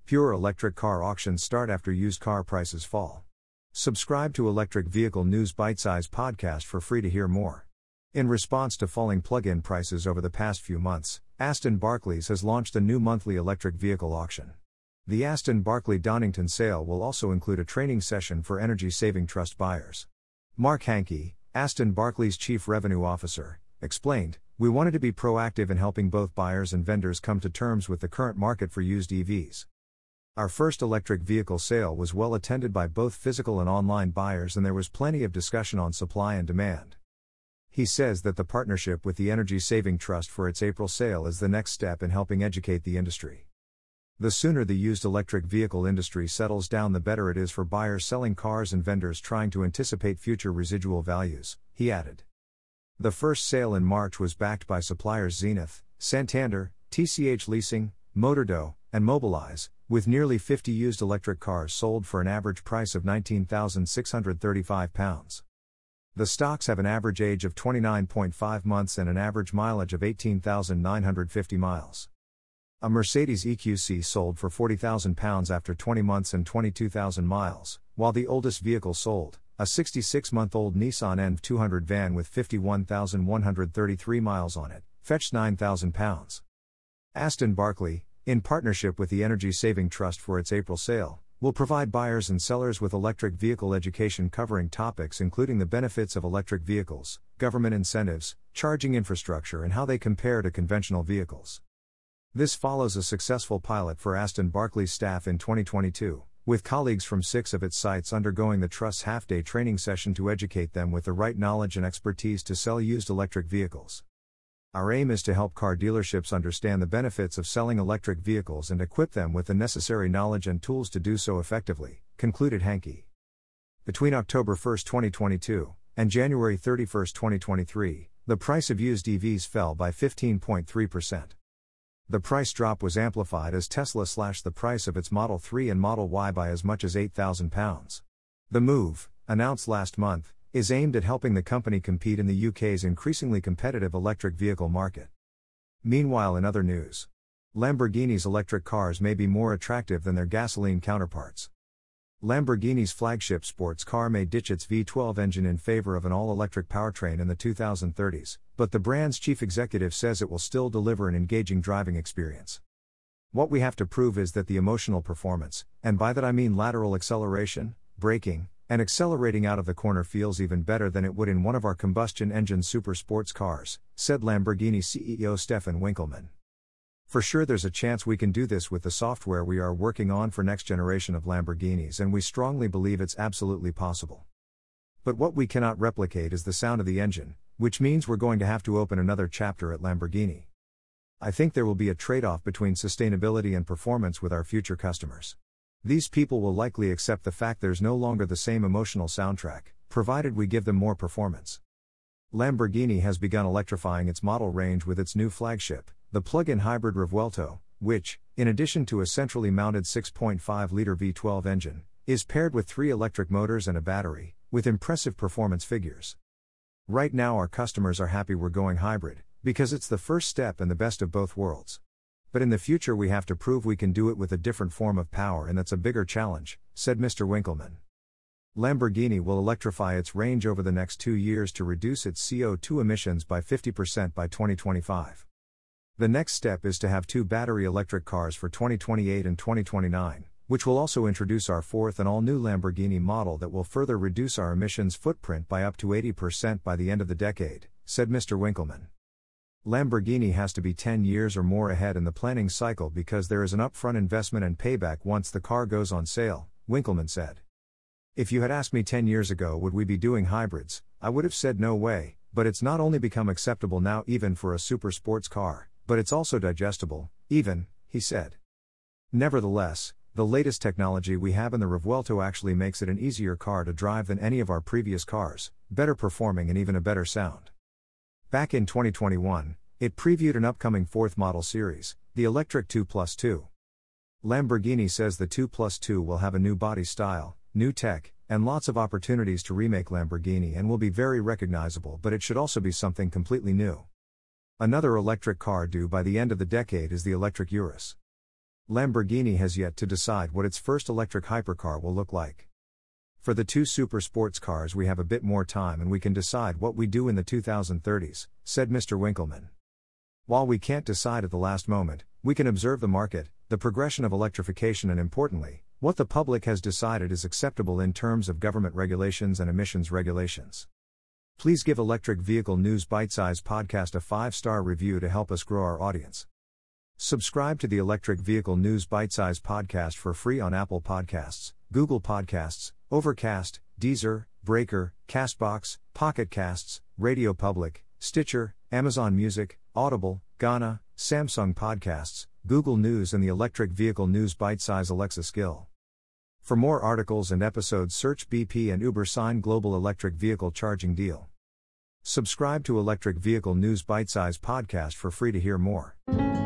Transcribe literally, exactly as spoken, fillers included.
Pure electric car auctions start after used car prices fall. Subscribe to Electric Vehicle News Bite-Size Podcast for free to hear more. In response to falling plug-in prices over the past few months, Aston Barclays has launched a new monthly electric vehicle auction. The Aston Barclay Donington sale will also include a training session for Energy Saving Trust buyers. Mark Hankey, Aston Barclay's Chief Revenue Officer, explained, "We wanted to be proactive in helping both buyers and vendors come to terms with the current market for used E Vs. Our first electric vehicle sale was well attended by both physical and online buyers, and there was plenty of discussion on supply and demand." He says that the partnership with the Energy Saving Trust for its April sale is the next step in helping educate the industry. The sooner the used electric vehicle industry settles down, the better it is for buyers selling cars and vendors trying to anticipate future residual values, he added. The first sale in March was backed by suppliers Zenith, Santander, T C H Leasing, Motordo, and Mobilize, with nearly fifty used electric cars sold for an average price of nineteen thousand six hundred thirty-five pounds. The stocks have an average age of twenty-nine point five months and an average mileage of eighteen thousand nine hundred fifty miles. A Mercedes E Q C sold for forty thousand pounds after twenty months and twenty-two thousand miles, while the oldest vehicle sold, a sixty-six-month-old Nissan N V two hundred van with fifty-one thousand one hundred thirty-three miles on it, fetched nine thousand pounds. Aston Barclay, in partnership with the Energy Saving Trust for its April sale, will provide buyers and sellers with electric vehicle education covering topics including the benefits of electric vehicles, government incentives, charging infrastructure, and how they compare to conventional vehicles. This follows a successful pilot for Aston Barclay's staff in twenty twenty-two, with colleagues from six of its sites undergoing the Trust's half-day training session to educate them with the right knowledge and expertise to sell used electric vehicles. Our aim is to help car dealerships understand the benefits of selling electric vehicles and equip them with the necessary knowledge and tools to do so effectively, concluded Hankey. Between October first, twenty twenty-two, and January thirty-first, twenty twenty-three, the price of used E Vs fell by fifteen point three percent. The price drop was amplified as Tesla slashed the price of its Model three and Model Y by as much as eight thousand pounds. The move, announced last month, is aimed at helping the company compete in the U K's increasingly competitive electric vehicle market. Meanwhile, in other news, Lamborghini's electric cars may be more attractive than their gasoline counterparts. Lamborghini's flagship sports car may ditch its V twelve engine in favor of an all-electric powertrain in the twenty thirties, but the brand's chief executive says it will still deliver an engaging driving experience. "What we have to prove is that the emotional performance, and by that I mean lateral acceleration, braking, and accelerating out of the corner, feels even better than it would in one of our combustion engine super sports cars," said Lamborghini C E O Stefan Winkelmann. "For sure there's a chance we can do this with the software we are working on for next generation of Lamborghinis, and we strongly believe it's absolutely possible. But what we cannot replicate is the sound of the engine, which means we're going to have to open another chapter at Lamborghini. I think there will be a trade-off between sustainability and performance with our future customers. These people will likely accept the fact there's no longer the same emotional soundtrack, provided we give them more performance." Lamborghini has begun electrifying its model range with its new flagship, the plug-in hybrid Revuelto, which, in addition to a centrally mounted six point five liter V twelve engine, is paired with three electric motors and a battery, with impressive performance figures. "Right now our customers are happy we're going hybrid, because it's the first step and the best of both worlds. But in the future we have to prove we can do it with a different form of power, and that's a bigger challenge," said Mister Winkelmann. Lamborghini will electrify its range over the next two years to reduce its C O two emissions by fifty percent by twenty twenty-five. The next step is to have two battery electric cars for twenty twenty-eight and twenty twenty-nine, which will also introduce our fourth and all-new Lamborghini model that will further reduce our emissions footprint by up to eighty percent by the end of the decade, said Mister Winkelmann. Lamborghini has to be ten years or more ahead in the planning cycle because there is an upfront investment and payback once the car goes on sale, Winkelmann said. "If you had asked me ten years ago would we be doing hybrids, I would have said no way, but it's not only become acceptable now even for a super sports car, but it's also digestible, even," he said. Nevertheless, the latest technology we have in the Revuelto actually makes it an easier car to drive than any of our previous cars, better performing and even a better sound. Back in twenty twenty-one, it previewed an upcoming fourth model series, the electric two plus two. Lamborghini says the two plus two will have a new body style, new tech, and lots of opportunities to remake Lamborghini and will be very recognizable, but it should also be something completely new. Another electric car due by the end of the decade is the electric Urus. Lamborghini has yet to decide what its first electric hypercar will look like. For the two super sports cars we have a bit more time and we can decide what we do in the twenty thirties, said Mister Winkleman. While we can't decide at the last moment, we can observe the market, the progression of electrification and importantly, what the public has decided is acceptable in terms of government regulations and emissions regulations. Please give Electric Vehicle News Bite-Size Podcast a five-star review to help us grow our audience. Subscribe to the Electric Vehicle News Bite-Size Podcast for free on Apple Podcasts, Google Podcasts, Overcast, Deezer, Breaker, Castbox, Pocket Casts, Radio Public, Stitcher, Amazon Music, Audible, Gaana, Samsung Podcasts, Google News and the Electric Vehicle News Bite-Size Alexa skill. For more articles and episodes search B P and Uber sign global electric vehicle charging deal. Subscribe to Electric Vehicle News Bite-Size Podcast for free to hear more.